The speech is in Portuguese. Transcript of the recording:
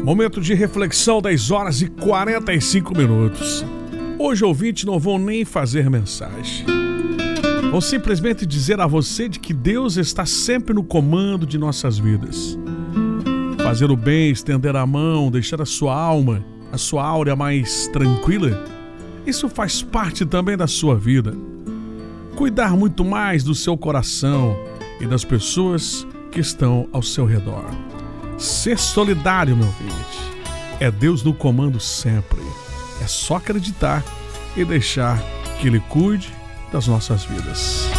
Momento de reflexão, 10 horas e 45 minutos. Hoje, ouvinte, não vou nem fazer mensagem. Vou simplesmente dizer a você de que Deus está sempre no comando de nossas vidas. Fazer o bem, estender a mão, deixar a sua alma, a sua áurea mais tranquila, isso faz parte também da sua vida. Cuidar muito mais do seu coração e das pessoas que estão ao seu redor. Ser solidário, meu ouvinte. É Deus no comando sempre. É só acreditar e deixar que Ele cuide das nossas vidas.